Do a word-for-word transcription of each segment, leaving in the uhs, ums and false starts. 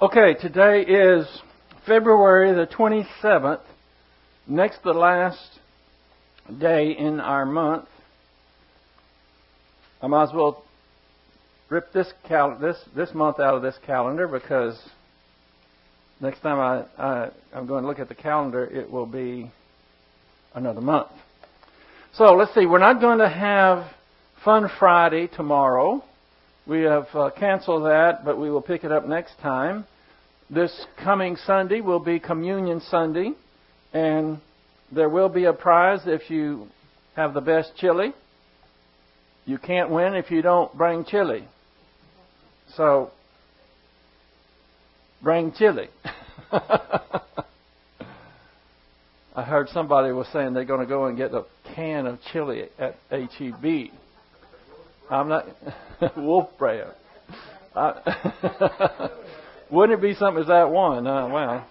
Okay, today is February the twenty-seventh, next to the last day in our month. I might as well rip this cal- this this month out of this calendar, because next time I, I I'm going to look at the calendar, it will be another month. So let's see. We're not going to have Fun Friday tomorrow. We have uh, canceled that, but we will pick it up next time. This coming Sunday will be Communion Sunday, and there will be a prize if you have the best chili. You can't win if you don't bring chili. So, bring chili. I heard somebody was saying they're going to go and get a can of chili at H E B. I'm not... Wolf brand. I, wouldn't it be something as that one? Uh, wow.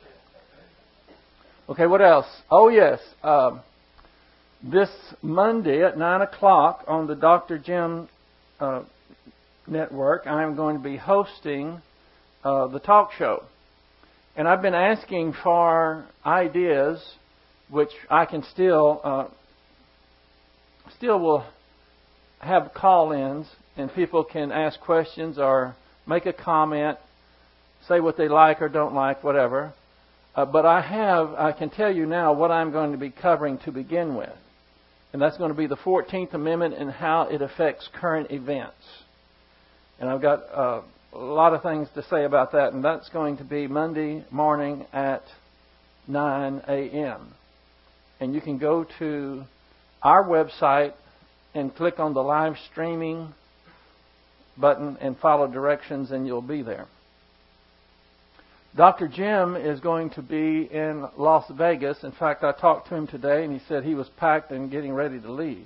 Okay, what else? Oh, yes. Um, this Monday at nine o'clock on the Doctor Jim uh, network, I'm going to be hosting uh, the talk show. And I've been asking for ideas, which I can still, uh, still will have call-ins, and people can ask questions or make a comment, say what they like or don't like, whatever. Uh, but I have, I can tell you now what I'm going to be covering to begin with. And that's going to be the fourteenth Amendment and how it affects current events. And I've got uh, a lot of things to say about that. And that's going to be Monday morning at nine a.m. And you can go to our website and click on the live streaming button and follow directions, and you'll be there. Doctor Jim is going to be in Las Vegas. In fact, I talked to him today, and he said he was packed and getting ready to leave.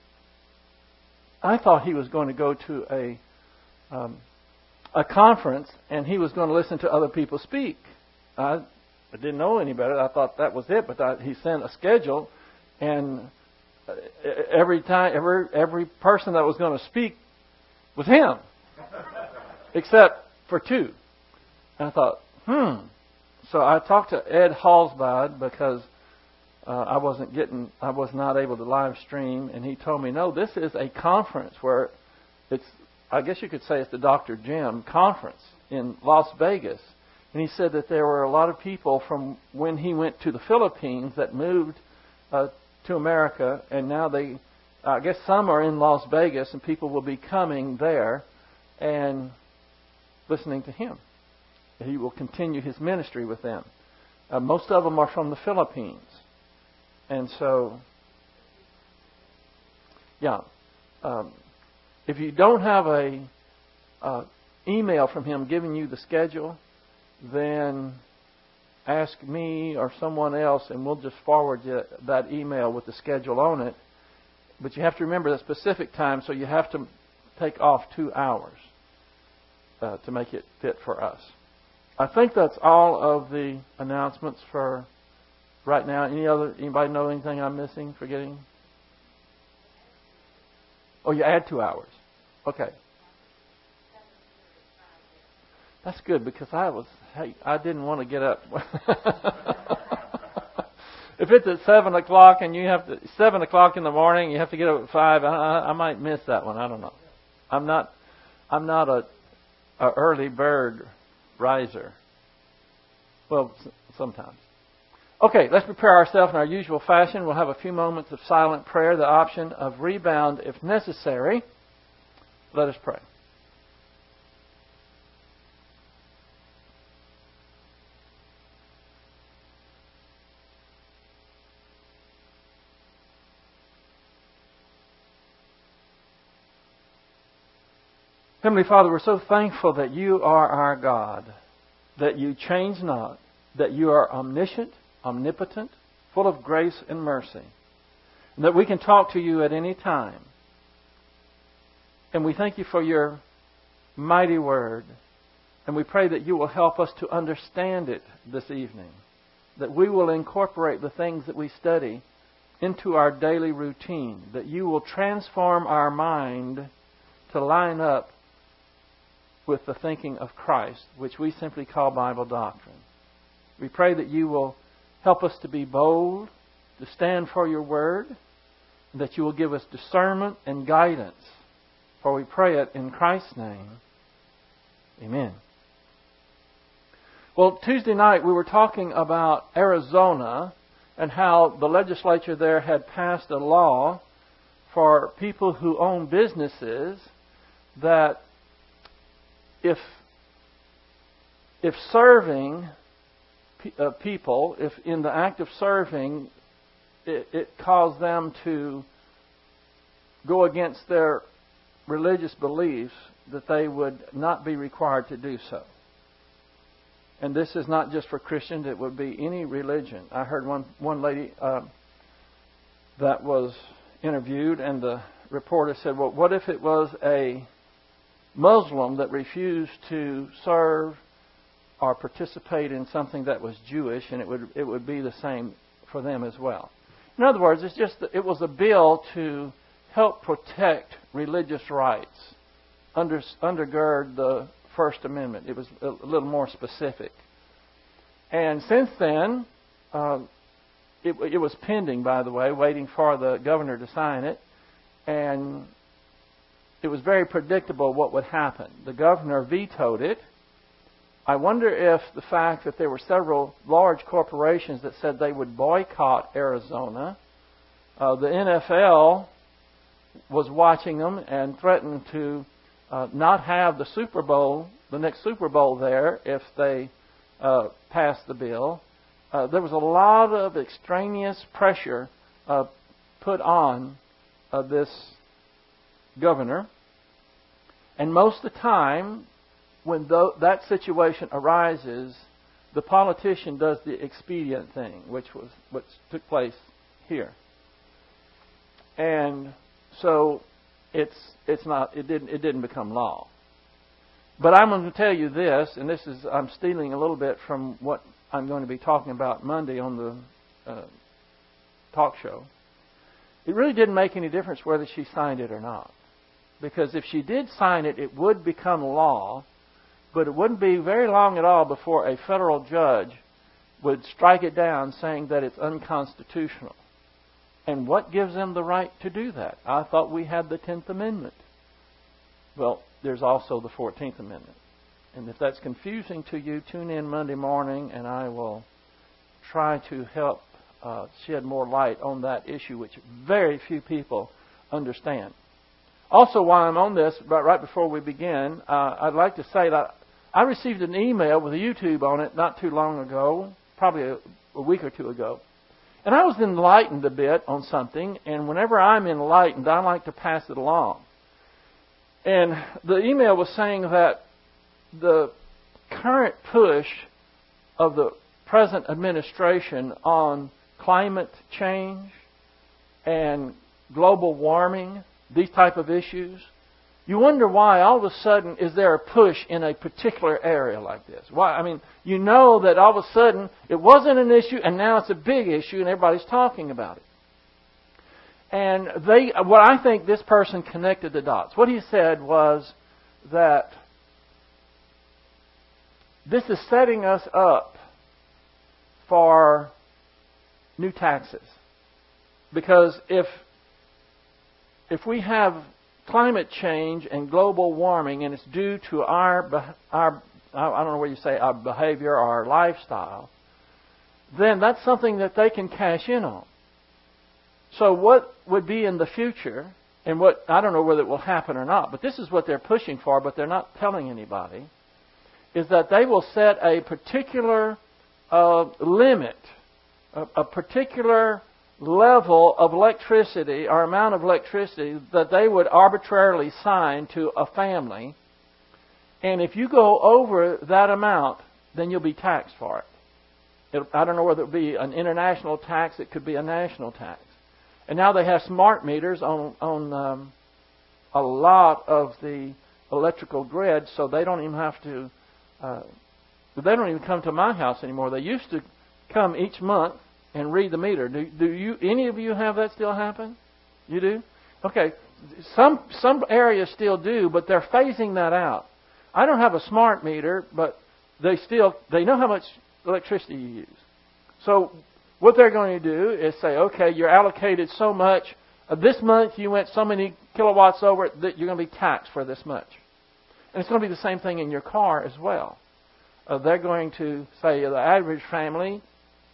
I thought he was going to go to a um, a conference, and he was going to listen to other people speak. I, I didn't know any better. I thought that was it, but I, he sent a schedule, and every time, every every person that was going to speak was him, except for two. And I thought, hmm. So I talked to Ed Halsbod, because uh, I wasn't getting, I was not able to live stream, and he told me, no, this is a conference where it's, I guess you could say it's the Doctor Jim conference in Las Vegas. And he said that there were a lot of people from when he went to the Philippines that moved uh, to America, and now they, I guess some are in Las Vegas, and people will be coming there and listening to him. He will continue his ministry with them. Uh, most of them are from the Philippines. And so, yeah. Um, if you don't have a uh, email from him giving you the schedule, then ask me or someone else, and we'll just forward you that email with the schedule on it. But you have to remember the specific time, so you have to take off two hours uh, to make it fit for us. I think that's all of the announcements for right now. Any other? Anybody know anything I'm missing, forgetting? Oh, you add two hours. Okay. That's good, because I was, hey, I didn't want to get up. If it's at seven o'clock and you have to seven o'clock in the morning, you have to get up at five. I, I might miss that one. I don't know. I'm not. I'm not a, a early bird riser. Well, sometimes. Okay, let's prepare ourselves in our usual fashion. We'll have a few moments of silent prayer, the option of rebound if necessary. Let us pray. Heavenly Father, we're so thankful that you are our God, that you change not, that you are omniscient, omnipotent, full of grace and mercy, and that we can talk to you at any time. And we thank you for your mighty word, and we pray that you will help us to understand it this evening, that we will incorporate the things that we study into our daily routine, that you will transform our mind to line up with the thinking of Christ, which we simply call Bible doctrine. We pray that you will help us to be bold, to stand for your word, and that you will give us discernment and guidance. For we pray it in Christ's name. Amen. Well, Tuesday night we were talking about Arizona and how the legislature there had passed a law for people who own businesses that if if serving uh, people, if in the act of serving, it, it caused them to go against their religious beliefs, that they would not be required to do so. And this is not just for Christians, it would be any religion. I heard one, one lady uh, that was interviewed, and the reporter said, well, what if it was a Muslim that refused to serve or participate in something that was Jewish, and it would it would be the same for them as well. In other words, it's just it was a bill to help protect religious rights, under, undergird the First Amendment. It was a little more specific. And since then, uh, it, it was pending, by the way, waiting for the governor to sign it, and it was very predictable what would happen. The governor vetoed it. I wonder if the fact that there were several large corporations that said they would boycott Arizona, uh, the N F L was watching them and threatened to uh, not have the Super Bowl, the next Super Bowl there, if they uh, passed the bill. Uh, there was a lot of extraneous pressure uh, put on uh, this governor. And most of the time, when th- that situation arises, the politician does the expedient thing, which was what took place here. And so it's it's not it didn't it didn't become law. But I'm going to tell you this, and this is I'm stealing a little bit from what I'm going to be talking about Monday on the uh, talk show. It really didn't make any difference whether she signed it or not. Because if she did sign it, it would become law, but it wouldn't be very long at all before a federal judge would strike it down saying that it's unconstitutional. And what gives them the right to do that? I thought we had the tenth Amendment. Well, there's also the fourteenth Amendment. And if that's confusing to you, tune in Monday morning and I will try to help uh, shed more light on that issue, which very few people understand. Also, while I'm on this, but right before we begin, uh, I'd like to say that I received an email with a YouTube on it not too long ago, probably a, a week or two ago. And I was enlightened a bit on something, and whenever I'm enlightened, I like to pass it along. And the email was saying that the current push of the present administration on climate change and global warming, these type of issues, you wonder why all of a sudden is there a push in a particular area like this. Why? I mean, you know that all of a sudden it wasn't an issue and now it's a big issue and everybody's talking about it. And they, what I think this person connected the dots. What he said was that this is setting us up for new taxes. Because if if we have climate change and global warming and it's due to our our I don't know what you say, our behavior or our lifestyle, then that's something that they can cash in on. So what would be in the future, and what I don't know whether it will happen or not, but this is what they're pushing for, but they're not telling anybody, is that they will set a particular uh, limit, a, a particular level of electricity or amount of electricity that they would arbitrarily assign to a family. And if you go over that amount, then you'll be taxed for it. it I don't know whether it will be an international tax, it could be a national tax. And now they have smart meters on, on um, a lot of the electrical grid, so they don't even have to, uh, they don't even come to my house anymore. They used to come each month and read the meter. Do, do you? Any of you have that still happen? You do? Okay. Some some areas still do, but they're phasing that out. I don't have a smart meter, but they still, they know how much electricity you use. So what they're going to do is say, okay, you're allocated so much. Uh, this month you went so many kilowatts over it that you're going to be taxed for this much. And it's going to be the same thing in your car as well. Uh, they're going to say the average family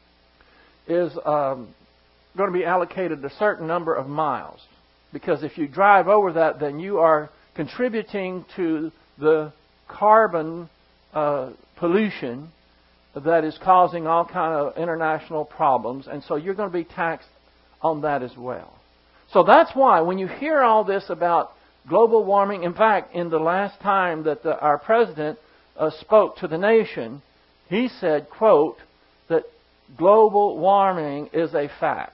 is um, going to be allocated a certain number of miles. Because if you drive over that, then you are contributing to the carbon uh, pollution that is causing all kind of international problems. And so you're going to be taxed on that as well. So that's why when you hear all this about global warming, in fact, in the last time that the, our president uh, spoke to the nation, he said, quote, that global warming is a fact.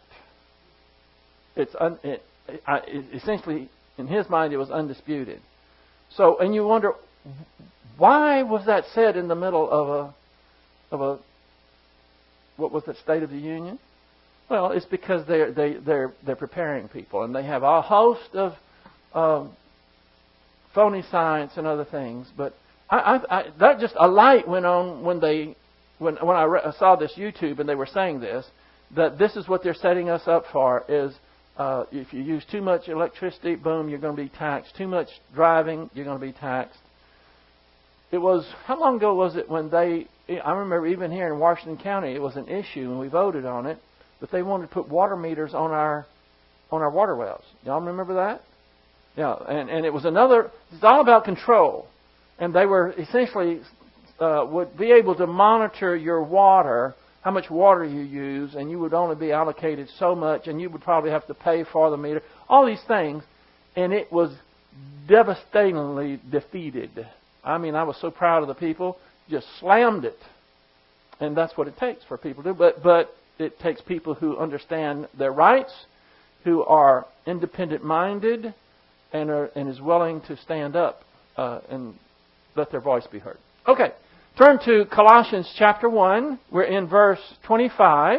It's un, it, it, essentially, in his mind, it was undisputed. So, and you wonder, why was that said in the middle of a of a what was it, State of the Union? Well, it's because they're they they're they're preparing people, and they have a host of um, phony science and other things. But I, I, I, that just a light went on when they when when I, re- I saw this YouTube and they were saying this, that this is what they're setting us up for is. Uh, if you use too much electricity, boom, you're going to be taxed. Too much driving, you're going to be taxed. It was, how long ago was it when they, I remember even here in Washington County, it was an issue and we voted on it, but they wanted to put water meters on our on our water wells. Y'all remember that? Yeah, and, and it was another, it's all about control. And they were essentially, uh, would be able to monitor your water, how much water you use, and you would only be allocated so much, and you would probably have to pay for the meter. All these things, and it was devastatingly defeated. I mean, I was so proud of the people, just slammed it. And that's what it takes for people to do. But, but it takes people who understand their rights, who are independent-minded, and, are, and is willing to stand up uh, and let their voice be heard. Okay. Turn to Colossians chapter one. We're in verse twenty-five.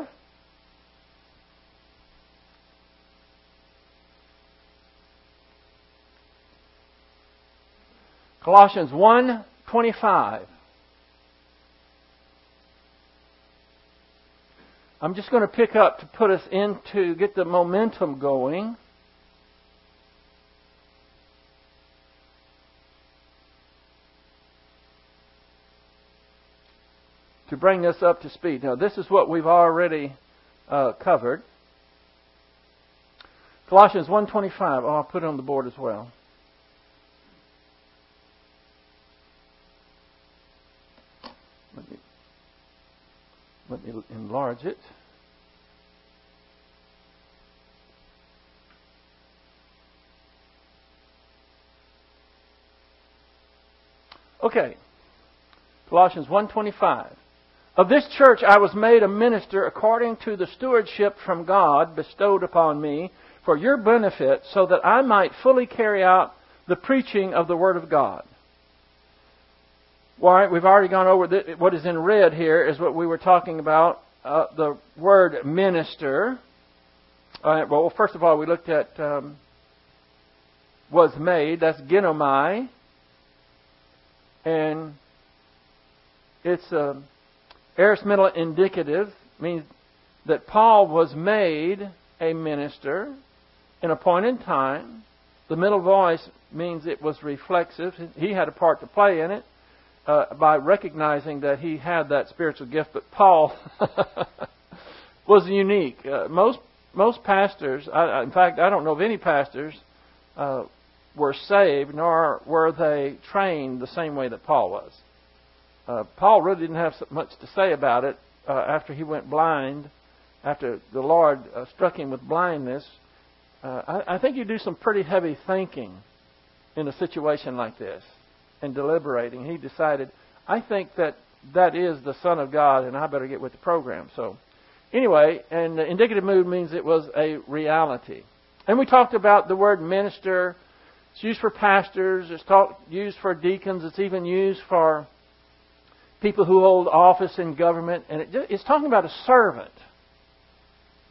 Colossians one twenty-five. I'm just going to pick up to put us into, get the momentum going. To bring us up to speed. Now, this is what we've already uh, covered. Colossians one twenty-five. Oh, I'll put it on the board as well. Let me, let me enlarge it. Okay. Colossians one twenty-five. Of this church I was made a minister according to the stewardship from God bestowed upon me for your benefit, so that I might fully carry out the preaching of the Word of God. All right, we've already gone over the, what is in red here is what we were talking about, uh, the word minister. All right, well, first of all, we looked at um, was made. That's ginomai. And it's a aorist middle indicative, means that Paul was made a minister in a point in time. The middle voice means it was reflexive. He had a part to play in it uh, by recognizing that he had that spiritual gift. But Paul was unique. Uh, most most pastors, I, in fact, I don't know of any pastors, uh, were saved, nor were they trained the same way that Paul was. Uh, Paul really didn't have so much to say about it uh, after he went blind, after the Lord uh, struck him with blindness. Uh, I, I think you do some pretty heavy thinking in a situation like this and deliberating. He decided, I think that that is the Son of God and I better get with the program. So anyway, and the indicative mood means it was a reality. And we talked about the word minister. It's used for pastors. It's talk, used for deacons. It's even used for people who hold office in government. And it, it's talking about a servant.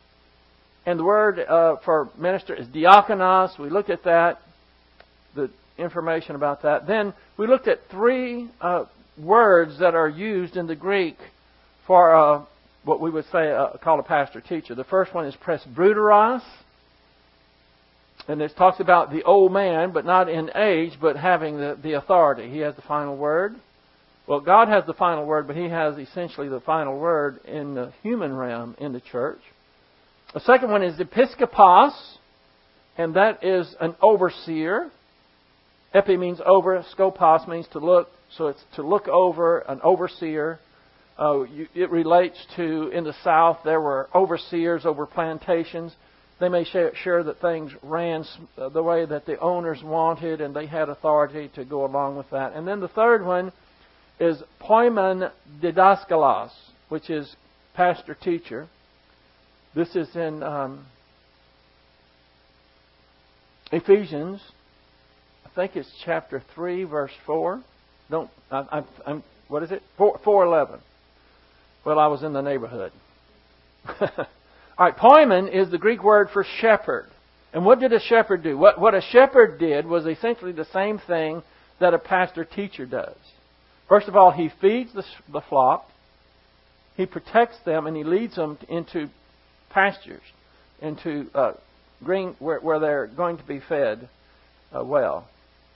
And the word uh, for minister is diakonos. We looked at that. The information about that. Then we looked at three uh, words that are used in the Greek for uh, what we would say uh, call a pastor-teacher. The first one is presbyteros, and it talks about the old man, but not in age, but having the, the authority. He has the final word. Well, God has the final word, but He has essentially the final word in the human realm in the church. The second one is episkopos, and that is an overseer. Epi means over, skopos means to look, so it's to look over, an overseer. Uh, you, it relates to, in the South, there were overseers over plantations. They may sure that things ran the way that the owners wanted, and they had authority to go along with that. And then the third one is poimen didaskalos, which is pastor-teacher. This is in um, Ephesians, I think it's chapter three, verse four. Don't I, I'm, I'm what is it? Four, four eleven. Well, I was in the neighborhood. All right, poimen is the Greek word for shepherd. And what did a shepherd do? What, what a shepherd did was essentially the same thing that a pastor-teacher does. First of all, he feeds the, the flock, he protects them, and he leads them into pastures, into uh, green where, where they're going to be fed uh, well.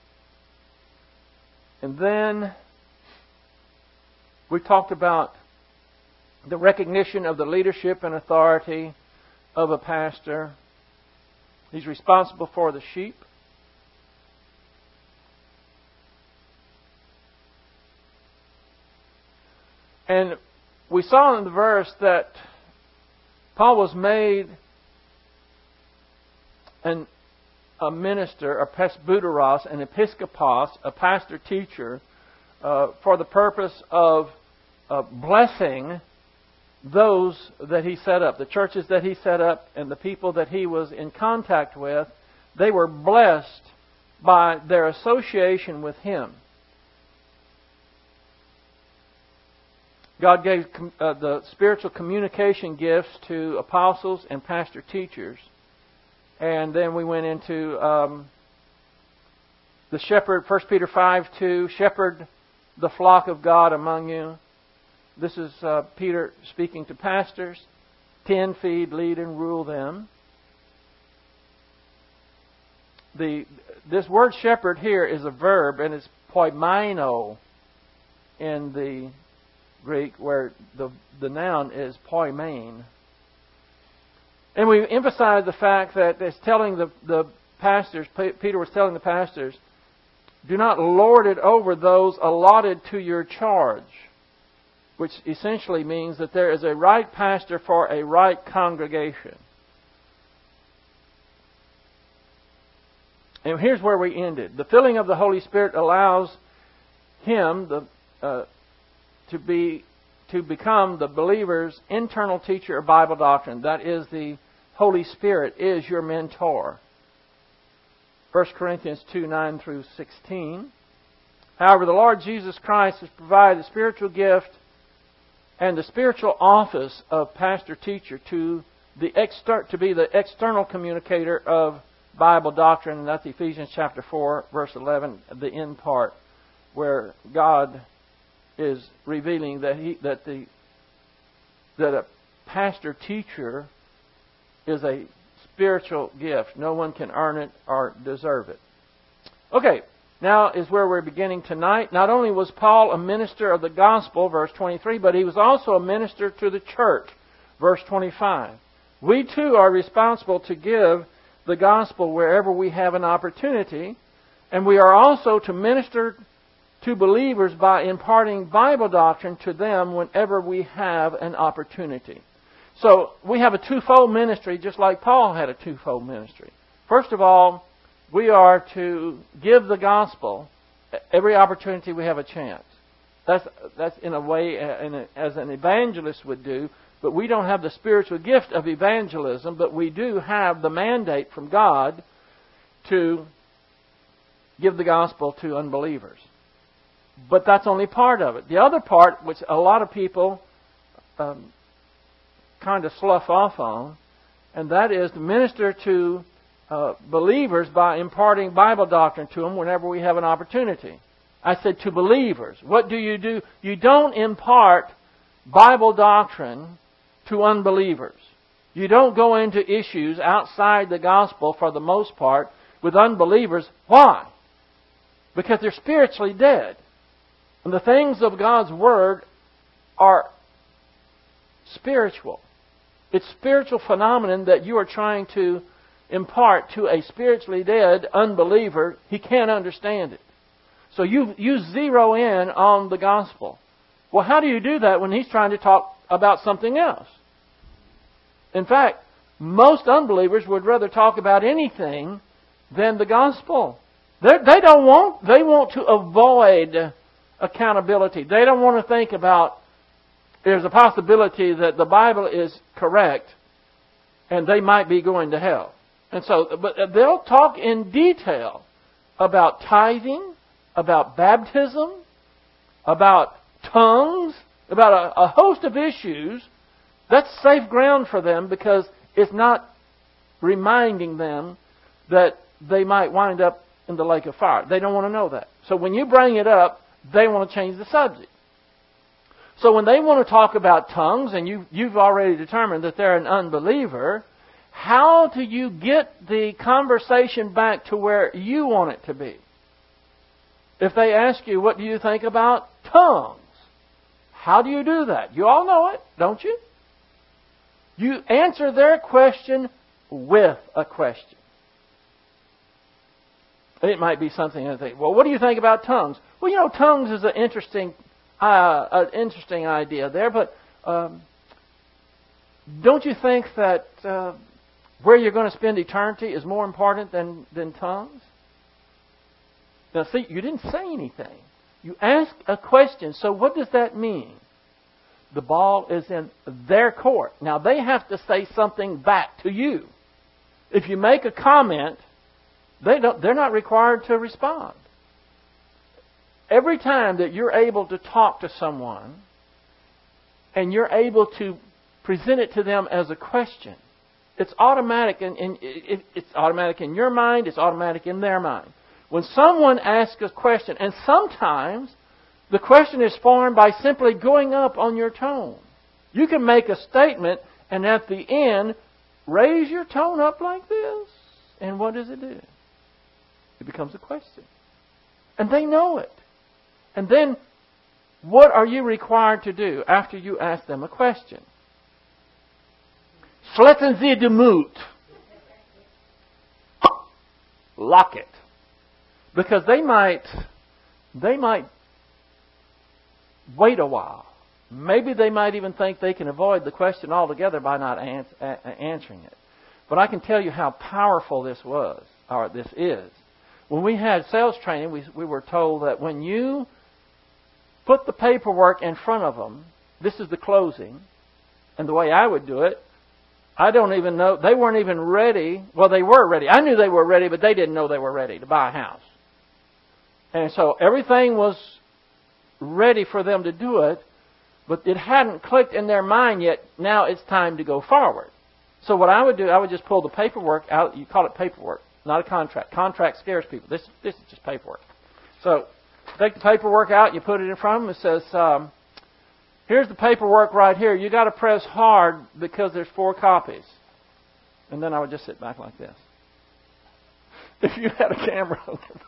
And then we talked about the recognition of the leadership and authority of a pastor. He's responsible for the sheep. And we saw in the verse that Paul was made an, a minister, a presbyteros, an episkopos, a pastor-teacher, uh, for the purpose of uh, blessing those that he set up, the churches that he set up and the people that he was in contact with. They were blessed by their association with him. God gave uh, the spiritual communication gifts to apostles and pastor teachers. And then we went into um, the shepherd, First Peter five two, shepherd the flock of God among you. This is uh, Peter speaking to pastors. Tend, feed, lead, and rule them. The This word shepherd here is a verb, and it's poimaino in the Greek, where the, the noun is poimen. And we emphasize the fact that it's telling the, the pastors, Peter was telling the pastors, do not lord it over those allotted to your charge. Which essentially means that there is a right pastor for a right congregation. And here's where we ended. The filling of the Holy Spirit allows him the, uh, to be to become the believer's internal teacher of Bible doctrine. That is, the Holy Spirit is your mentor. First Corinthians two, nine through sixteen. However, the Lord Jesus Christ has provided the spiritual gift and the spiritual office of pastor-teacher to the exter- to be the external communicator of Bible doctrine. And that's Ephesians chapter four, verse eleven, the end part, where God is revealing that he that the that a pastor-teacher is a spiritual gift. No one can earn it or deserve it. Okay. Now is where we're beginning tonight. Not only was Paul a minister of the gospel, verse twenty-three, but he was also a minister to the church, verse twenty-five. We too are responsible to give the gospel wherever we have an opportunity, and we are also to minister to believers by imparting Bible doctrine to them whenever we have an opportunity. So we have a twofold ministry, just like Paul had a twofold ministry. First of all, we are to give the gospel every opportunity we have a chance. That's that's in a way in a, as an evangelist would do, but we don't have the spiritual gift of evangelism, but we do have the mandate from God to give the gospel to unbelievers. But that's only part of it. The other part, which a lot of people um, kind of slough off on, and that is to minister to uh, believers by imparting Bible doctrine to them whenever we have an opportunity. I said to believers. What do you do? You don't impart Bible doctrine to unbelievers. You don't go into issues outside the gospel for the most part with unbelievers. Why? Because they're spiritually dead. And the things of God's Word are spiritual. It's spiritual phenomenon that you are trying to impart to a spiritually dead unbeliever. He can't understand it. So you, you zero in on the gospel. Well, how do you do that when he's trying to talk about something else? In fact, most unbelievers would rather talk about anything than the gospel. They're, they don't want, they want to avoid accountability. They don't want to think about there's a possibility that the Bible is correct and they might be going to hell. And so, but they'll talk in detail about tithing, about baptism, about tongues, about a, a host of issues. That's safe ground for them because it's not reminding them that they might wind up in the lake of fire. They don't want to know that. So when you bring it up, they want to change the subject. So when they want to talk about tongues, and you, you've already determined that they're an unbeliever, how do you get the conversation back to where you want it to be? If they ask you, what do you think about tongues? How do you do that? You all know it, don't you? You answer their question with a question. It might be something that they, well, what do you think about tongues? Well, you know, tongues is an interesting, uh, an interesting idea there, but um, don't you think that uh, where you're going to spend eternity is more important than, than tongues? Now, see, you didn't say anything. You asked a question. So what does that mean? The ball is in their court. Now, they have to say something back to you. If you make a comment, they don't, they're not required to respond. Every time that you're able to talk to someone and you're able to present it to them as a question, it's automatic in, in, it, it's automatic in your mind, it's automatic in their mind. When someone asks a question, and sometimes the question is formed by simply going up on your tone. You can make a statement and at the end raise your tone up like this. And what does it do? It becomes a question. And they know it. And then what are you required to do after you ask them a question? Sletten Sie den Mut. Lock it. Because they might, they might wait a while. Maybe they might even think they can avoid the question altogether by not ans- a- answering it. But I can tell you how powerful this was, or this is. When we had sales training, we, we were told that when you put the paperwork in front of them, this is the closing, and the way I would do it, I don't even know, they weren't even ready. Well, they were ready. I knew they were ready, but they didn't know they were ready to buy a house. And so everything was ready for them to do it, but it hadn't clicked in their mind yet. Now it's time to go forward. So what I would do, I would just pull the paperwork out. You call it paperwork, not a contract. Contract scares people. This, this is just paperwork. So take the paperwork out. You put it in front of them. It says, um, here's the paperwork right here. You got to press hard because there's four copies. And then I would just sit back like this. If you had a camera on them,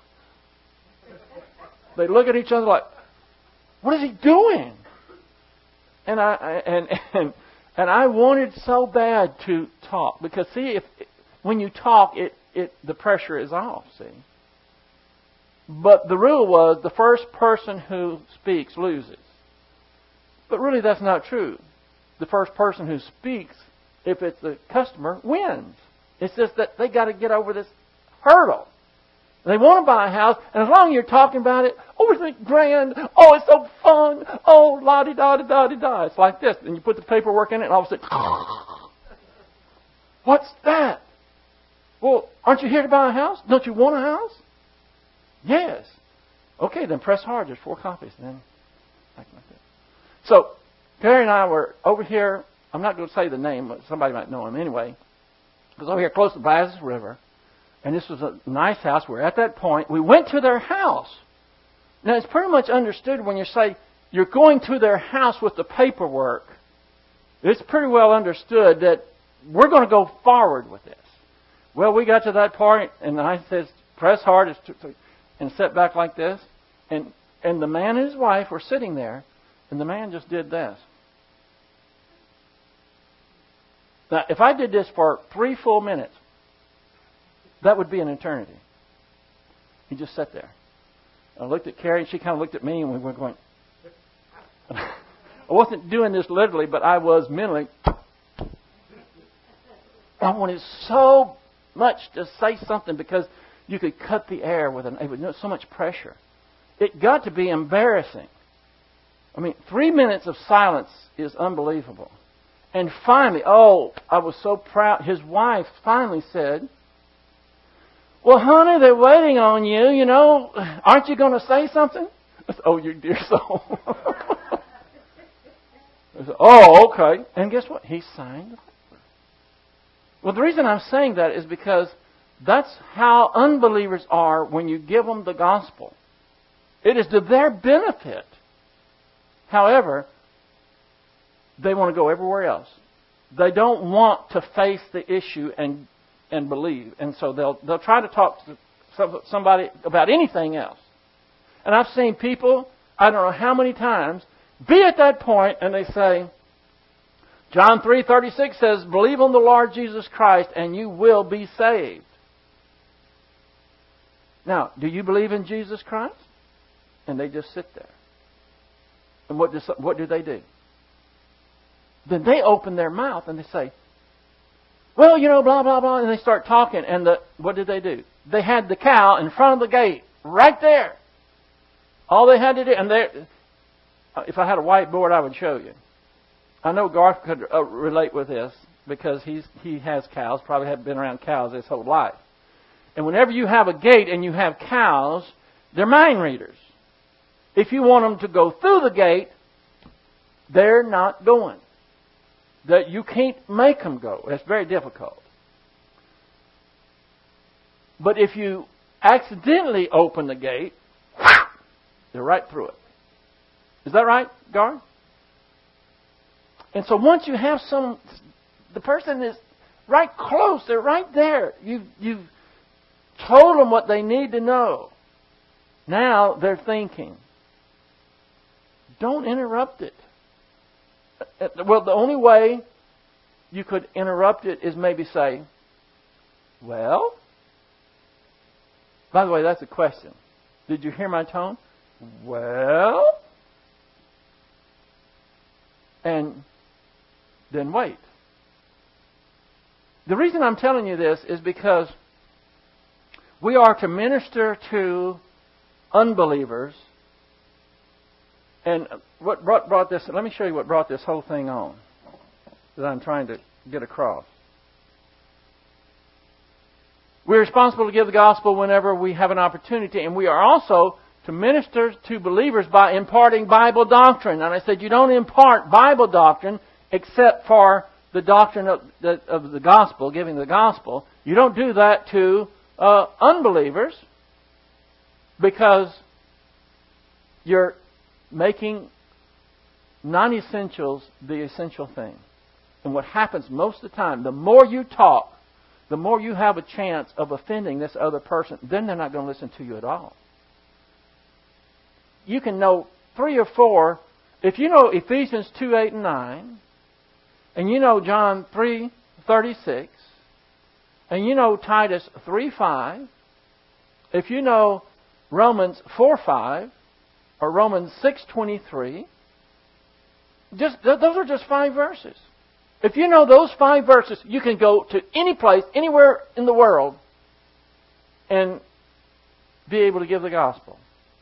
they look at each other like, what is he doing? And I and and and I wanted so bad to talk because see, if when you talk, it it the pressure is off. See, but the rule was the first person who speaks loses. But really, that's not true. The first person who speaks, if it's the customer, wins. It's just that they got to get over this hurdle. They want to buy a house, and as long as you're talking about it, oh, it's grand, oh, it's so fun, oh, la-di-da-di-da-di-da. It's like this. And you put the paperwork in it, and all of a sudden, what's that? Well, aren't you here to buy a house? Don't you want a house? Yes. Okay, then press hard. There's four copies. And then, like that. So, Terry and I were over here. I'm not going to say the name, but somebody might know him anyway. It was over here close to Brazos River. And this was a nice house. We're at that point. We went to their house. Now, it's pretty much understood when you say you're going to their house with the paperwork. It's pretty well understood that we're going to go forward with this. Well, we got to that point, and I says, press hard, and sit back like this. And, and the man and his wife were sitting there, and the man just did this. Now, if I did this for three full minutes, that would be an eternity. He just sat there. I looked at Carrie, and she kind of looked at me, and we were going... I wasn't doing this literally, but I was mentally... I wanted so much to say something because you could cut the air with an... It was so much pressure. It got to be embarrassing. I mean, three minutes of silence is unbelievable. And finally, oh, I was so proud. His wife finally said... Well, honey, they're waiting on you, you know. Aren't you going to say something? I said, oh, you dear soul. I said, oh, okay. And guess what? He signed. Well, the reason I'm saying that is because that's how unbelievers are when you give them the gospel. It is to their benefit. However, they want to go everywhere else. They don't want to face the issue and and believe. And so they'll they'll try to talk to somebody about anything else. And I've seen people, I don't know how many times, be at that point and they say, John three thirty-six says, believe on the Lord Jesus Christ and you will be saved. Now, do you believe in Jesus Christ? And they just sit there. And what does, what do they do? Then they open their mouth and they say, well, you know, blah, blah, blah. And they start talking. And the, what did they do? They had the cow in front of the gate, right there. All they had to do, and they, if I had a whiteboard, I would show you. I know Garth could uh, relate with this because he's he has cows, probably have been around cows his whole life. And whenever you have a gate and you have cows, they're mind readers. If you want them to go through the gate, they're not going. That you can't make them go. It's very difficult. But if you accidentally open the gate, they're right through it. Is that right, Gar? And so once you have some, the person is right close. They're right there. You've, you've told them what they need to know. Now they're thinking. Don't interrupt it. Well, the only way you could interrupt it is maybe say, well, by the way, that's a question. Did you hear my tone? Well, and then wait. The reason I'm telling you this is because we are to minister to unbelievers. And what brought, brought this, let me show you what brought this whole thing on that I'm trying to get across. We're responsible to give the gospel whenever we have an opportunity, and we are also to minister to believers by imparting Bible doctrine. And I said you don't impart Bible doctrine except for the doctrine of the, of the gospel, giving the gospel. You don't do that to uh, unbelievers because you're making non-essentials the essential thing. And what happens most of the time, the more you talk, the more you have a chance of offending this other person, then they're not going to listen to you at all. You can know three or four. If you know Ephesians two, eight, and nine, and you know John three, thirty-six, and you know Titus three, five, if you know Romans four, five, or Romans six twenty-three. Just those are just five verses. If you know those five verses, you can go to any place, anywhere in the world, and be able to give the gospel.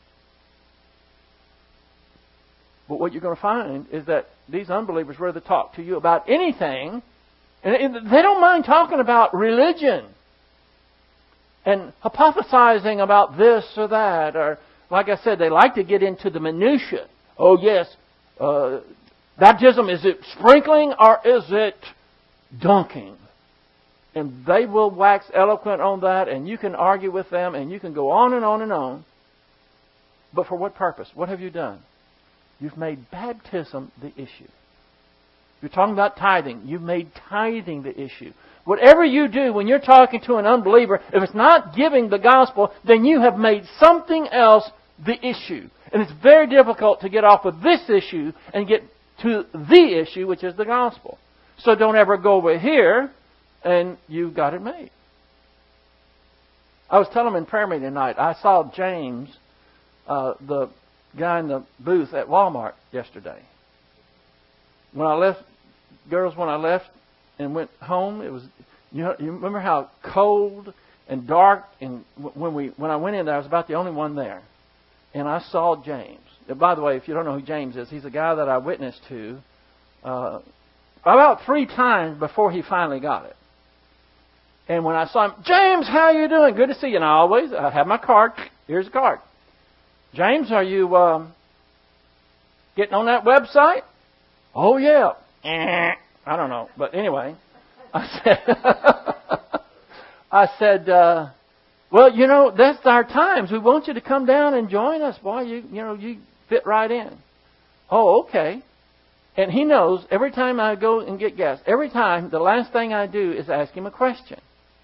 But what you're going to find is that these unbelievers rather talk to you about anything, and they don't mind talking about religion and hypothesizing about this or that, or like I said, they like to get into the minutiae. Oh, yes, uh, baptism, is it sprinkling or is it dunking? And they will wax eloquent on that, and you can argue with them, and you can go on and on and on. But for what purpose? What have you done? You've made baptism the issue. You're talking about tithing. You've made tithing the issue. Whatever you do when you're talking to an unbeliever, if it's not giving the gospel, then you have made something else the issue. And it's very difficult to get off of this issue and get to the issue, which is the gospel. So don't ever go over here and you've got it made. I was telling them in prayer meeting tonight, I saw James, uh, the guy in the booth at Walmart yesterday. When I left, girls, when I left and went home, it was, you know, you remember how cold and dark, and when we when I went in there, I was about the only one there. And I saw James. And by the way, if you don't know who James is, he's a guy that I witnessed to uh, about three times before he finally got it. And when I saw him, James, how you doing? Good to see you. And I always, I have my card. Here's the card. James, are you um, getting on that website? Oh, yeah. I don't know. But anyway, I said, I said, uh, well, you know, that's our times. We want you to come down and join us. Boy, you, you know, you fit right in. Oh, okay. And he knows every time I go and get gas, every time the last thing I do is ask him a question.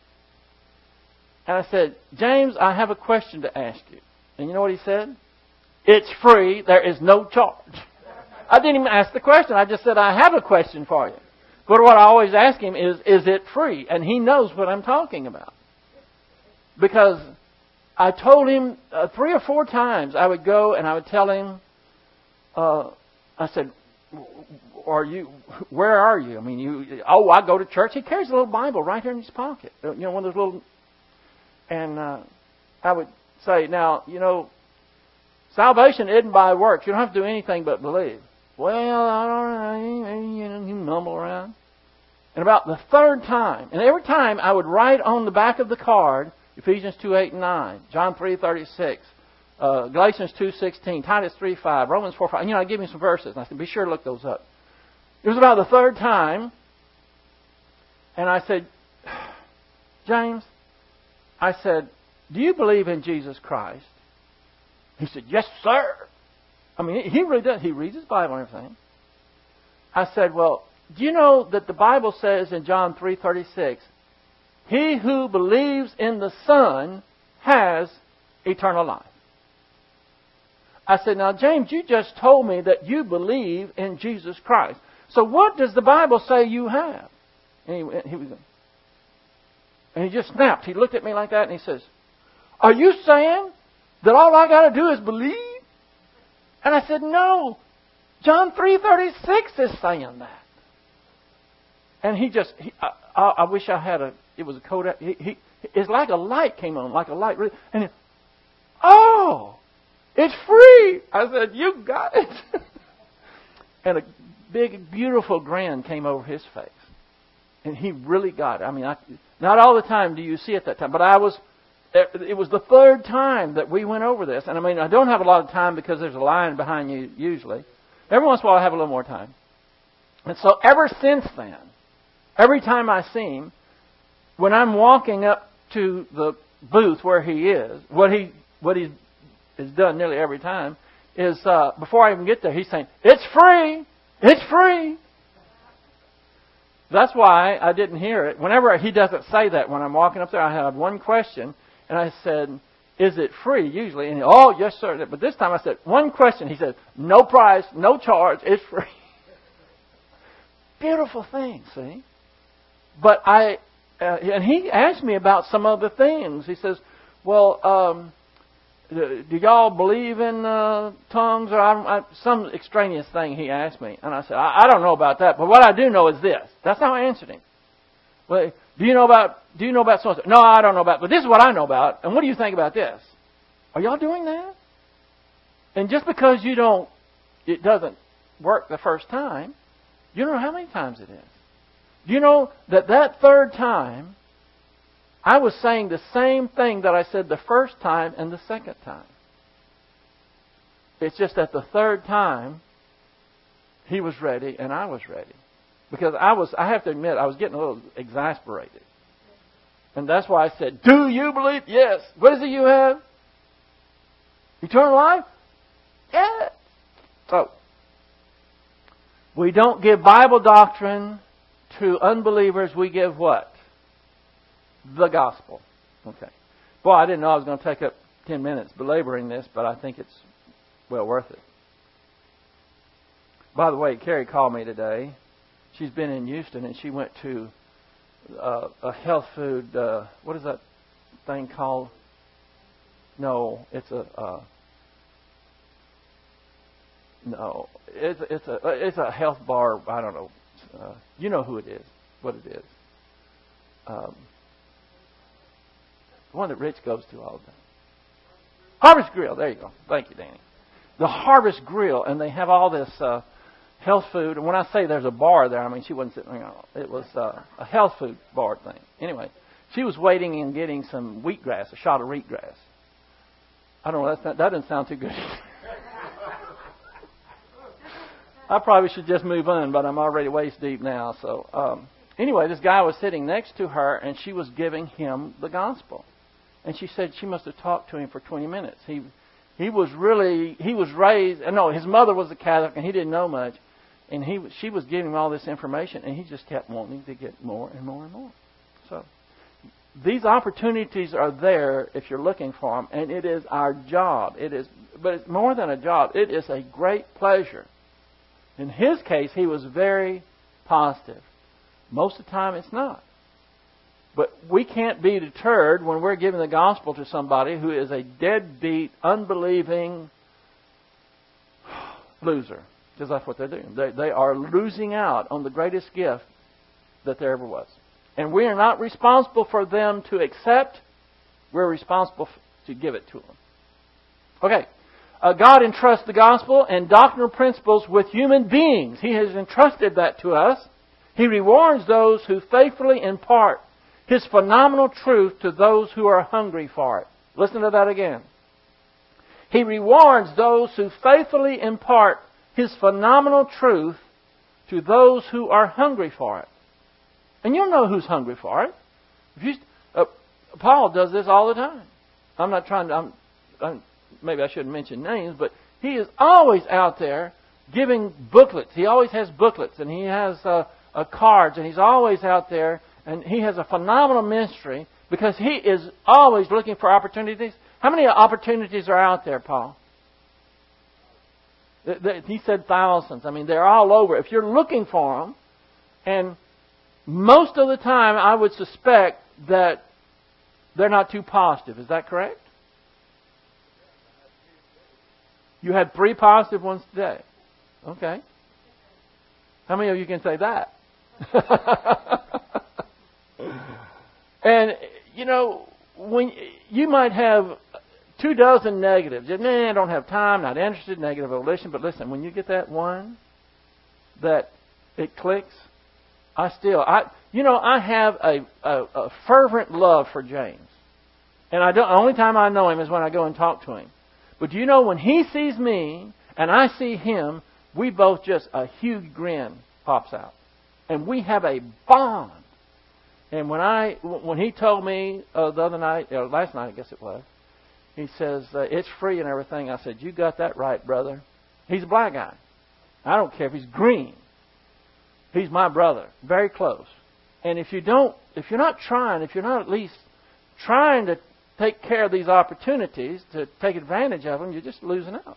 And I said, James, I have a question to ask you. And you know what he said? It's free. There is no charge. I didn't even ask the question. I just said, I have a question for you. But what I always ask him is, is it free? And he knows what I'm talking about. Because I told him uh, three or four times I would go and I would tell him, uh, I said, are you, where are you? I mean, you, oh, I go to church. He carries a little Bible right here in his pocket. You know, one of those little, and uh, I would say, now, you know, salvation isn't by works. You don't have to do anything but believe. Well, I don't know, you know, you mumble around. And about the third time, and every time I would write on the back of the card, Ephesians two, eight, and nine, John three, thirty-six, uh, Galatians two, sixteen, Titus three, five, Romans four, five. You know, I give me some verses, and I said, be sure to look those up. It was about the third time, and I said, James, I said, do you believe in Jesus Christ? He said, yes, sir. I mean, he really does. He reads his Bible and everything. I said, well, do you know that the Bible says in John three, thirty-six, he who believes in the Son has eternal life. I said, now, James, you just told me that you believe in Jesus Christ. So what does the Bible say you have? And he, he was, and he just snapped. He looked at me like that and he says, are you saying that all I got to do is believe? And I said, no. John three thirty-six is saying that. And he just, he, I, I, I wish I had a, it was a Kodak. He, he, it's like a light came on, like a light. And he, oh, it's free. I said, you got it. And a big, beautiful grin came over his face. And he really got it. I mean, I, not all the time do you see it that time, but I was, it was the third time that we went over this. And I mean, I don't have a lot of time because there's a line behind you usually. Every once in a while I have a little more time. And so ever since then, every time I see him, when I'm walking up to the booth where he is, what he what he has done nearly every time is uh, before I even get there, he's saying, it's free! It's free! That's why I didn't hear it. Whenever he doesn't say that, when I'm walking up there, I have one question. And I said, is it free usually? And he, oh, yes, sir. But this time I said, one question. He said, no price, no charge, it's free. Beautiful thing, see? But I, uh, and he asked me about some other things. He says, well, um, do y'all believe in uh, tongues? Or I, I, some extraneous thing he asked me. And I said, I, I don't know about that. But what I do know is this. That's how I answered him. Well, do you know about, do you know about so-and-so? No, I don't know about, but this is what I know about. And what do you think about this? Are y'all doing that? And just because you don't, it doesn't work the first time, you don't know how many times it is. Do you know that that third time, I was saying the same thing that I said the first time and the second time. It's just that the third time, he was ready and I was ready. Because I was, I have to admit, I was getting a little exasperated. And that's why I said, do you believe? Yes. What is it you have? Eternal life? Yeah. So, we don't give Bible doctrine to unbelievers. We give what? The gospel. Okay. Boy, I didn't know I was going to take up ten minutes belaboring this, but I think it's well worth it. By the way, Carrie called me today. She's been in Houston, and she went to uh, a health food, uh, what is that thing called? No, it's a... Uh, No, it's it's a it's a health bar. I don't know. Uh, you know who it is, what it is. Um, the one that Rich goes to all the time. Harvest Grill. There you go. Thank you, Danny. The Harvest Grill, and they have all this uh, health food. And when I say there's a bar there, I mean she wasn't sitting. You know, it was uh, a health food bar thing. Anyway, she was waiting and getting some wheatgrass, a shot of wheatgrass. I don't know. That's not, that doesn't sound too good. I probably should just move on, but I'm already waist deep now. So um, anyway, this guy was sitting next to her, and she was giving him the gospel. And she said she must have talked to him for twenty minutes. He he was really, he was raised, no, his mother was a Catholic, and he didn't know much. And he she was giving him all this information, and he just kept wanting to get more and more and more. So these opportunities are there if you're looking for them, and it is our job. It is, but it's more than a job. It is a great pleasure. In his case, he was very positive. Most of the time, it's not. But we can't be deterred when we're giving the gospel to somebody who is a deadbeat, unbelieving loser. Because that's what they're doing. They, they are losing out on the greatest gift that there ever was. And we are not responsible for them to accept. We're responsible to give it to them. Okay. Uh, God entrusts the gospel and doctrinal principles with human beings. He has entrusted that to us. He rewards those who faithfully impart His phenomenal truth to those who are hungry for it. Listen to that again. He rewards those who faithfully impart His phenomenal truth to those who are hungry for it. And you'll know who's hungry for it. If you, uh, Paul does this all the time. I'm not trying to... I'm, I'm, maybe I shouldn't mention names, but he is always out there giving booklets. He always has booklets, and he has uh, uh, cards, and he's always out there, and he has a phenomenal ministry because he is always looking for opportunities. How many opportunities are out there, Paul? He said thousands. I mean, they're all over. If you're looking for them, and most of the time I would suspect that they're not too positive. Is that correct? You had three positive ones today. Okay. How many of you can say that? And, you know, when you might have two dozen negatives. Nah, I don't have time, not interested, negative volition. But listen, when you get that one that it clicks, I still, I, you know, I have a, a, a fervent love for James. And I don't, the only time I know him is when I go and talk to him. But do you know, when he sees me and I see him, we both just, a huge grin pops out. And we have a bond. And when I, when he told me uh, the other night, or last night I guess it was, he says, uh, it's free and everything. I said, you got that right, brother. He's a black guy. I don't care if he's green. He's my brother. Very close. And if you don't, if you're not trying, if you're not at least trying to take care of these opportunities, to take advantage of them, you're just losing out.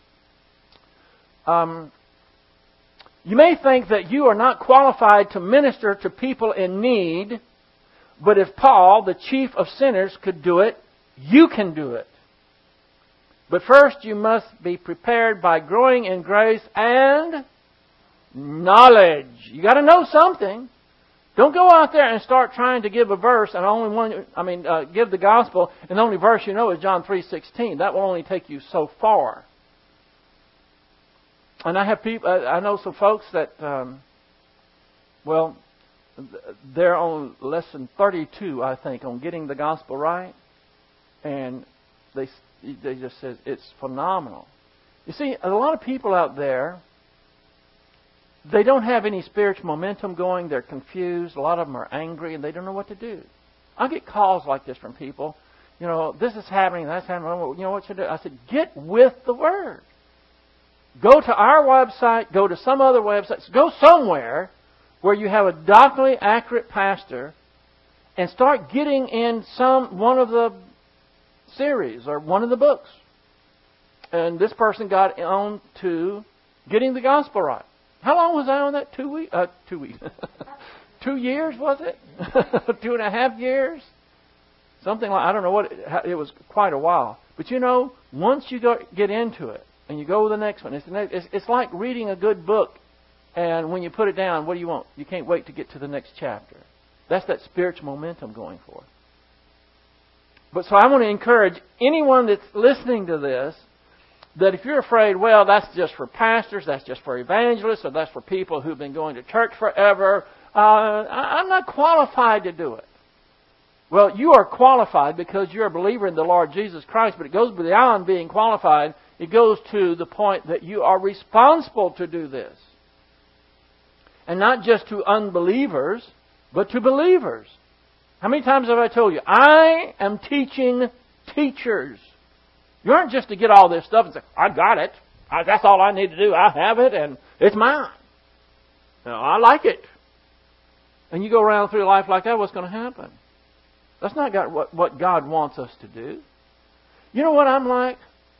Um, you may think that you are not qualified to minister to people in need, but if Paul, the chief of sinners, could do it, you can do it. But first you must be prepared by growing in grace and knowledge. You got to know something. Don't go out there and start trying to give a verse and only one. I mean, uh, give the gospel, and the only verse you know is John three sixteen. That will only take you so far. And I have people. I know some folks that, um, well, they're on lesson thirty-two, I think, on getting the gospel right, and they they just says it's phenomenal. You see, a lot of people out there, they don't have any spiritual momentum going. They're confused. A lot of them are angry, and they don't know what to do. I get calls like this from people. You know, this is happening, that's happening. You know what you do? I said, get with the Word. Go to our website, go to some other websites, go somewhere where you have a doctrinally accurate pastor and start getting in some one of the series or one of the books. And this person got on to getting the gospel right. How long was I on that? Two weeks? Uh, two weeks. Two years, was it? Two and a half years? Something like, I don't know what, it, it was quite a while. But you know, once you go, get into it, and you go to the next one, it's, it's, it's like reading a good book, and when you put it down, what do you want? You can't wait to get to the next chapter. That's that spiritual momentum going for it. But so I want to encourage anyone that's listening to this, that if you're afraid, well, that's just for pastors, that's just for evangelists, or that's for people who've been going to church forever, uh, I'm not qualified to do it. Well, you are qualified because you're a believer in the Lord Jesus Christ, but it goes beyond being qualified. It goes to the point that you are responsible to do this. And not just to unbelievers, but to believers. How many times have I told you, I am teaching teachers. You aren't just to get all this stuff and say, I got it. I, that's all I need to do. I have it and it's mine. You know, I like it. And you go around through life like that, what's going to happen? That's not God, what, what God wants us to do. You know what I'm like?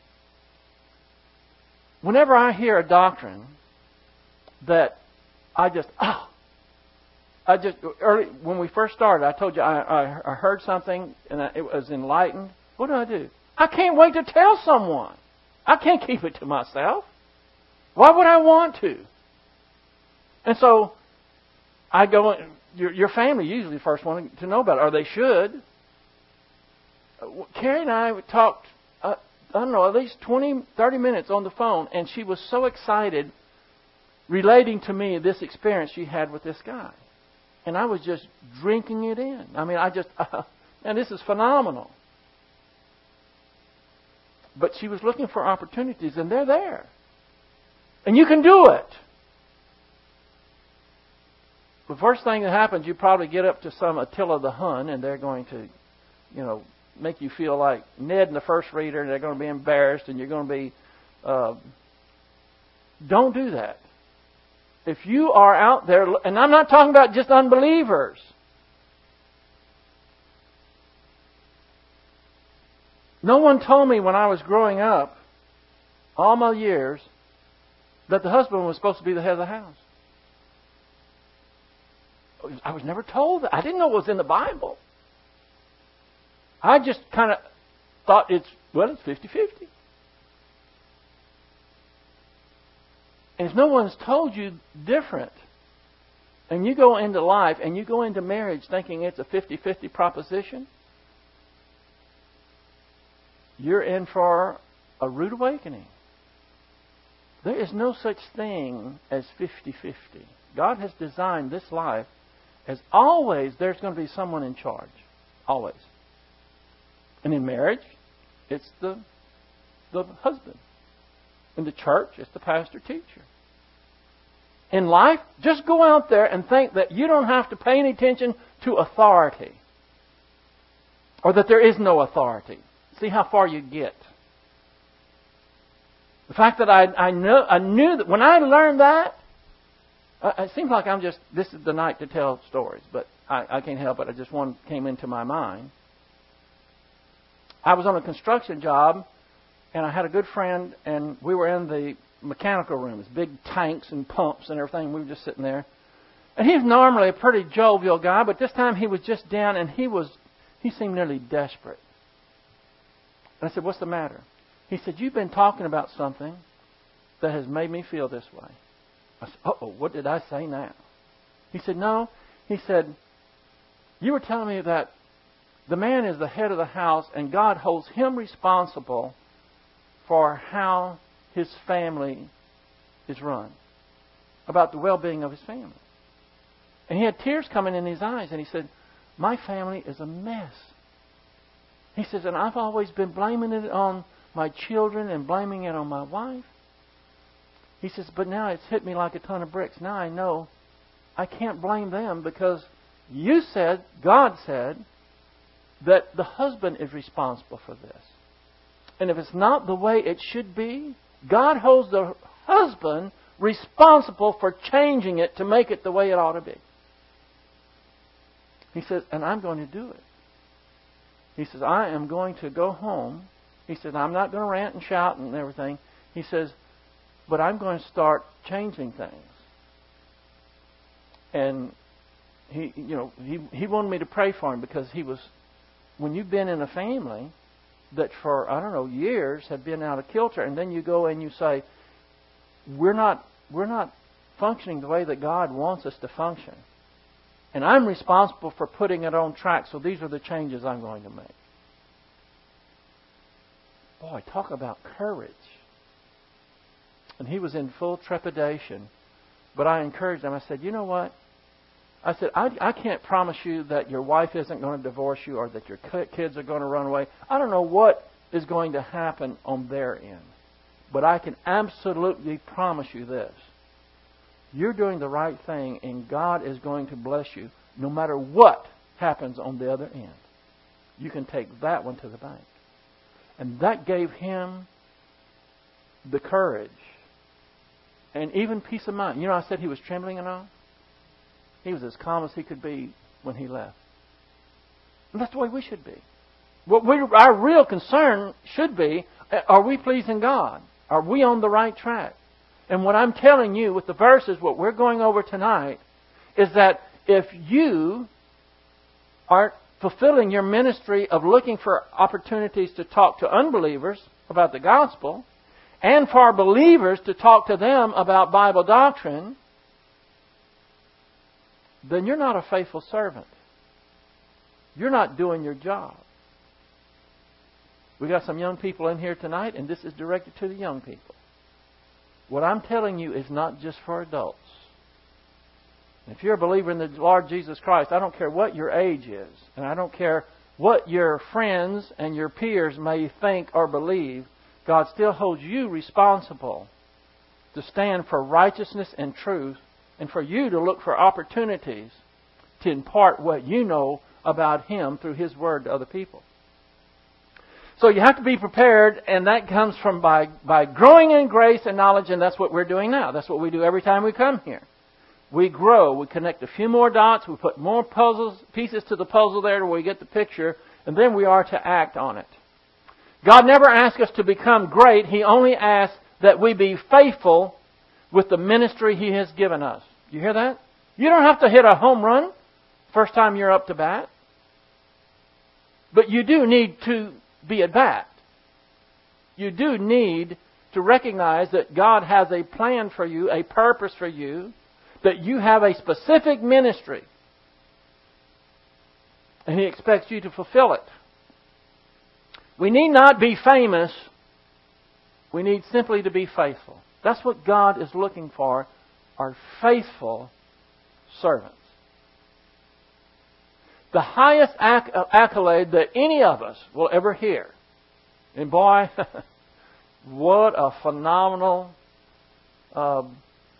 Whenever I hear a doctrine that I just, oh, I just, early, when we first started, I told you I, I, I heard something and I, it was enlightened. What do I do? I can't wait to tell someone. I can't keep it to myself. Why would I want to? And so I go, your, your family usually the first one to know about it, or they should. Carrie and I talked, uh, I don't know, at least twenty, thirty minutes on the phone, and she was so excited relating to me this experience she had with this guy. And I was just drinking it in. I mean, I just, uh, and this is phenomenal. But she was looking for opportunities, and they're there. And you can do it. The first thing that happens, you probably get up to some Attila the Hun, and they're going to, you know, make you feel like Ned and the First Reader, and they're going to be embarrassed, and you're going to be... Uh, don't do that. If you are out there, and I'm not talking about just unbelievers. No one told me when I was growing up, all my years, that the husband was supposed to be the head of the house. I was never told that. I didn't know it was in the Bible. I just kind of thought it's, well, it's fifty-fifty. And if no one's told you different, and you go into life and you go into marriage thinking it's a fifty-fifty proposition, you're in for a rude awakening. There is no such thing as fifty-fifty. God has designed this life as always there's going to be someone in charge. Always. And in marriage, it's the, the husband. In the church, it's the pastor-teacher. In life, just go out there and think that you don't have to pay any attention to authority. Or that there is no authority. See how far you get. The fact that I, I, know, I knew that when I learned that, it seems like I'm just, this is the night to tell stories, but I, I can't help it. I just one came into my mind. I was on a construction job, and I had a good friend, and we were in the mechanical rooms, big tanks and pumps and everything. We were just sitting there. And he's normally a pretty jovial guy, but this time he was just down, and he was, he seemed nearly desperate. And I said, what's the matter? He said, you've been talking about something that has made me feel this way. I said, uh-oh, what did I say now? He said, no. He said, you were telling me that the man is the head of the house and God holds him responsible for how his family is run, about the well-being of his family. And he had tears coming in his eyes, and he said, my family is a mess. He says, and I've always been blaming it on my children and blaming it on my wife. He says, but now it's hit me like a ton of bricks. Now I know I can't blame them because you said, God said, that the husband is responsible for this. And if it's not the way it should be, God holds the husband responsible for changing it to make it the way it ought to be. He says, and I'm going to do it. He says, I am going to go home. He says, I'm not going to rant and shout and everything. He says, but I'm going to start changing things. And he, you know, he he wanted me to pray for him because he was, when you've been in a family that for, I don't know, years have been out of kilter, and then you go and you say, we're not we're not functioning the way that God wants us to function. And I'm responsible for putting it on track, so these are the changes I'm going to make. Boy, talk about courage. And he was in full trepidation. But I encouraged him. I said, you know what? I said, I, I can't promise you that your wife isn't going to divorce you or that your kids are going to run away. I don't know what is going to happen on their end. But I can absolutely promise you this. You're doing the right thing, and God is going to bless you no matter what happens on the other end. You can take that one to the bank. And that gave him the courage and even peace of mind. You know, I said he was trembling and all. He was as calm as he could be when he left. And that's the way we should be. What we, our real concern should be, are we pleasing God? Are we on the right track? And what I'm telling you with the verses, what we're going over tonight, is that if you are fulfilling your ministry of looking for opportunities to talk to unbelievers about the gospel, and for believers to talk to them about Bible doctrine, then you're not a faithful servant. You're not doing your job. We got some young people in here tonight, and this is directed to the young people. What I'm telling you is not just for adults. If you're a believer in the Lord Jesus Christ, I don't care what your age is, and I don't care what your friends and your peers may think or believe, God still holds you responsible to stand for righteousness and truth, and for you to look for opportunities to impart what you know about Him through His Word to other people. So you have to be prepared, and that comes from by, by growing in grace and knowledge, and that's what we're doing now. That's what we do every time we come here. We grow. We connect a few more dots. We put more puzzles, pieces to the puzzle there where we get the picture, and then we are to act on it. God never asks us to become great. He only asks that we be faithful with the ministry He has given us. You hear that? You don't have to hit a home run first time you're up to bat. But you do need to be at bat. You do need to recognize that God has a plan for you, a purpose for you, that you have a specific ministry. And He expects you to fulfill it. We need not be famous. We need simply to be faithful. That's what God is looking for, are faithful servants. The highest acc- accolade that any of us will ever hear. And boy, what a phenomenal um,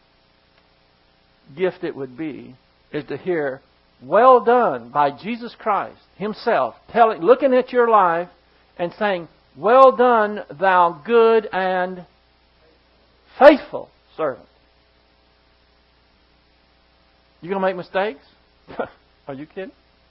gift it would be, is to hear, well done, by Jesus Christ Himself, telling, looking at your life and saying, well done, thou good and faithful servant. You going to make mistakes? Are you kidding?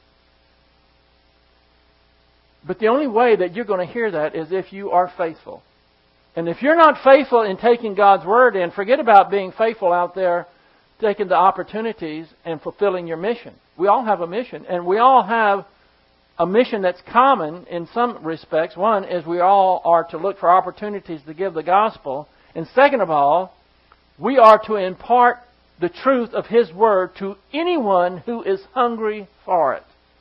But the only way that you're going to hear that is if you are faithful. And if you're not faithful in taking God's Word in, forget about being faithful out there, taking the opportunities and fulfilling your mission. We all have a mission, and we all have a mission that's common in some respects. One is we all are to look for opportunities to give the gospel. And second of all, we are to impart the truth of His Word to anyone who is hungry for it.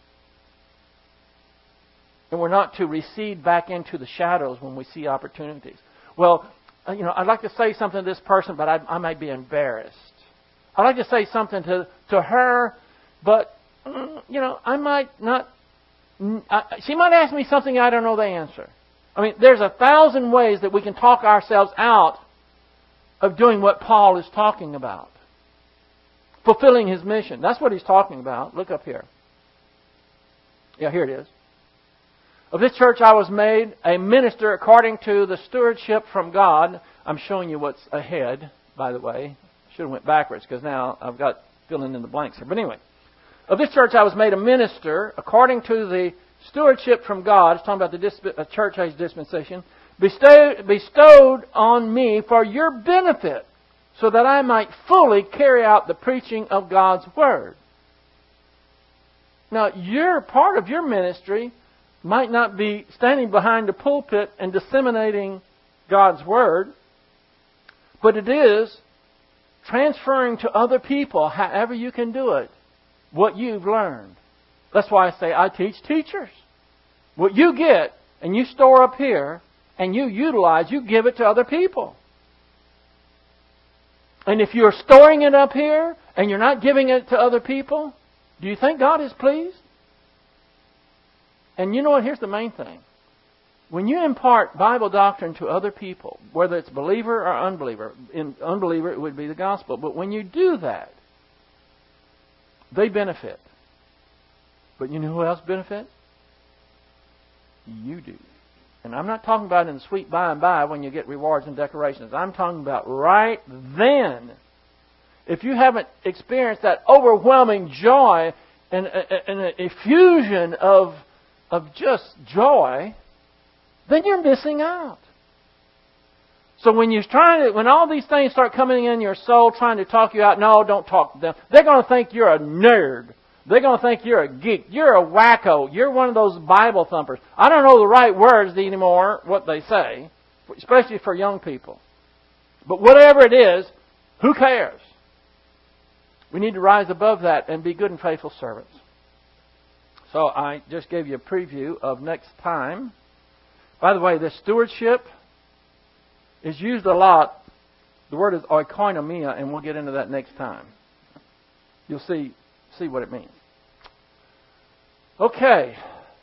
And we're not to recede back into the shadows when we see opportunities. Well, you know, I'd like to say something to this person, but I, I might be embarrassed. I'd like to say something to, to her, but, you know, I might not... I, she might ask me something I don't know the answer. I mean, there's a thousand ways that we can talk ourselves out of doing what Paul is talking about. Fulfilling his mission. That's what he's talking about. Look up here. Yeah, here it is. Of this church I was made a minister according to the stewardship from God. I'm showing you what's ahead, by the way. Should have went backwards because now I've got filling in the blanks here. But anyway, of this church I was made a minister according to the stewardship from God. It's talking about the disp- uh, church age dispensation. Bestowed, bestowed on me for your benefit, so that I might fully carry out the preaching of God's Word. Now, your part of your ministry might not be standing behind the pulpit and disseminating God's Word, but it is transferring to other people, however you can do it, what you've learned. That's why I say I teach teachers. What you get and you store up here and you utilize, you give it to other people. And if you're storing it up here and you're not giving it to other people, do you think God is pleased? And you know what? Here's the main thing. When you impart Bible doctrine to other people, whether it's believer or unbeliever, in unbeliever it would be the gospel, but when you do that, they benefit. But you know who else benefits? You do. And I'm not talking about in the sweet by and by when you get rewards and decorations. I'm talking about right then. If you haven't experienced that overwhelming joy and, and an effusion of, of just joy, then you're missing out. So when you're trying to, when all these things start coming in your soul, trying to talk you out, no, don't talk to them. They're going to think you're a nerd. They're going to think you're a geek. You're a wacko. You're one of those Bible thumpers. I don't know the right words anymore, what they say, especially for young people. But whatever it is, who cares? We need to rise above that and be good and faithful servants. So I just gave you a preview of next time. By the way, this stewardship is used a lot. The word is oikonomia, and we'll get into that next time. You'll see see what it means. Okay.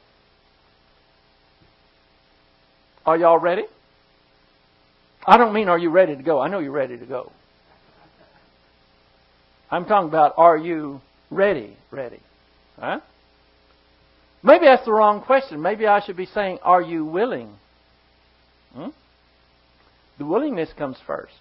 Are y'all ready? I don't mean are you ready to go. I know you're ready to go. I'm talking about are you ready? Ready. Huh? Maybe that's the wrong question. Maybe I should be saying, are you willing? Hmm? The willingness comes first.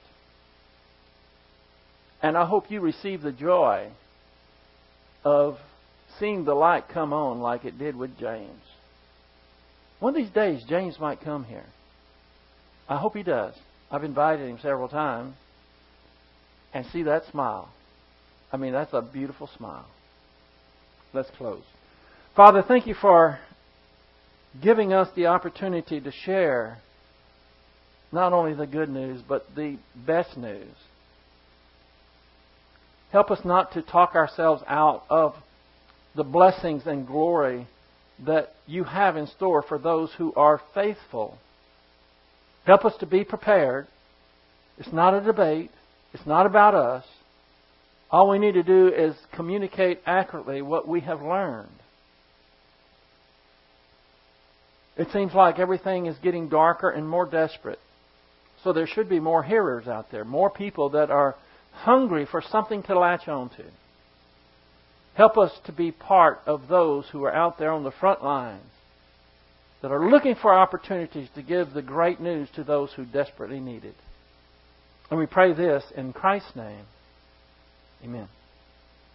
And I hope you receive the joy of seeing the light come on like it did with James. One of these days, James might come here. I hope he does. I've invited him several times. And see that smile. I mean, that's a beautiful smile. Let's close. Father, thank you for giving us the opportunity to share not only the good news, but the best news. Help us not to talk ourselves out of the blessings and glory that you have in store for those who are faithful. Help us to be prepared. It's not a debate. It's not about us. All we need to do is communicate accurately what we have learned. It seems like everything is getting darker and more desperate. So there should be more hearers out there, more people that are hungry for something to latch on to. Help us to be part of those who are out there on the front lines that are looking for opportunities to give the great news to those who desperately need it. And we pray this in Christ's name. Amen.